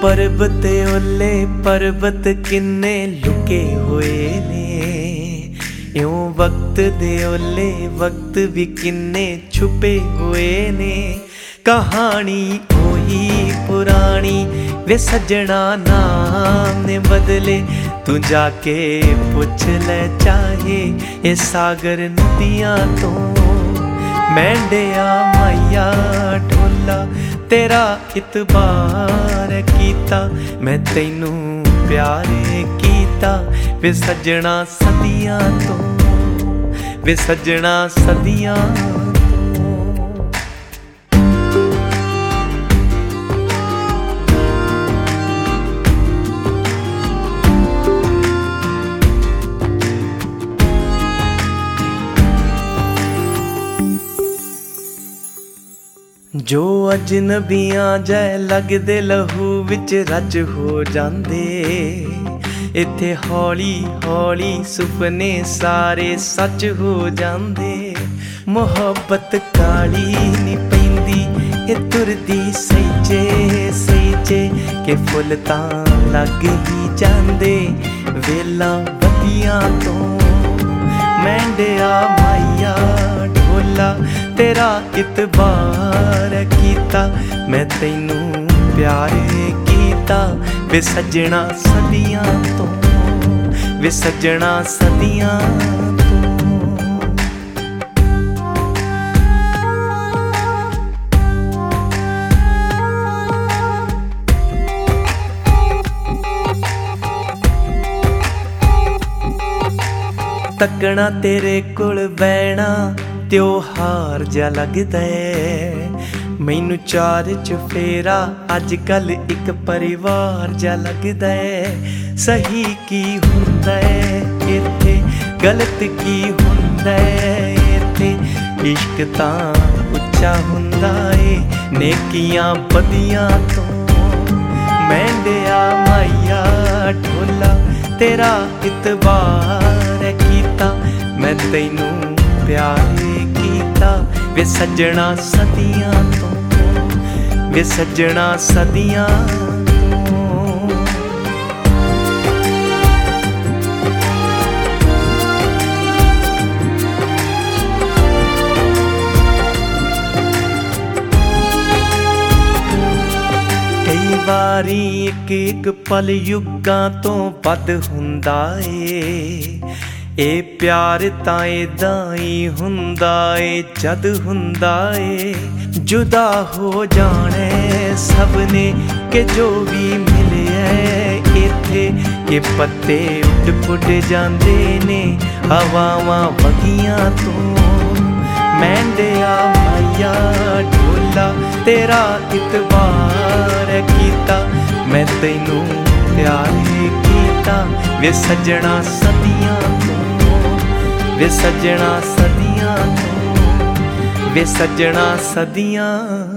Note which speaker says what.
Speaker 1: पर्बत ओले पर्बत किन्ने लुके हुए ने, इउं वक्त दे ओले वक्त भी किन्ने छुपे हुए ने। कहानी ओही पुरानी वे सजना नाम ने बदले, तू जाके पुछ ले चाहे ये सागर नदियां तो। मैंडिया माइया ढोला तेरा इतबार कीता, मैं तैनू प्यार कीता वे सजना सदियां तो, वे सजना सदियां जो अजनबियां जै लगदे लहू विच रज हो जांदे। इत्थे हौली हौली सुपने सारे सच हो जांदे। मुहब्बत काली नी पैंदी ए तुरदी सहीचे सहीचे, के फुल तां लग ही जांदे वेलां वधियां तो। मैंडिया माइया ढोला तेरा इतबार कीता, मैं तैनू प्यार कीता वे सजना सदियां तो, वे सजना सदियां तो। तकना तेरे कोल बैणा त्योहार जा लगदा है, मैनू चार चफेरा अज कल एक परिवार जा लगदा है। सही की हुंदा है इत्थे गलत की हुंदा है इत्थे, इश्क तां उच्चा हुंदा है नेकियां बदियां तो। मैंडिया माइया ढोला तेरा इतबार कीता, मैं तैनू प्यार कीता वे सजना सदियां तो, वे सजना सदियां तो। कई बारी एक एक पल युगां तो बद हुंदा ए, ए प्यार तां इदां ही हुंदा ए जद हुंदा ए। जुदा हो जाने सबने के जो भी मिले इत्थे, के पत्ते उड़ पुड़ जांदे ने हवावां वगियां तो। मैंडिया माइया ढोला तेरा इतबार कीता, मैं तैनू प्यार कीता वे सजना सदियां तो, वे सजना सदियां तो, वे सजना सदियां।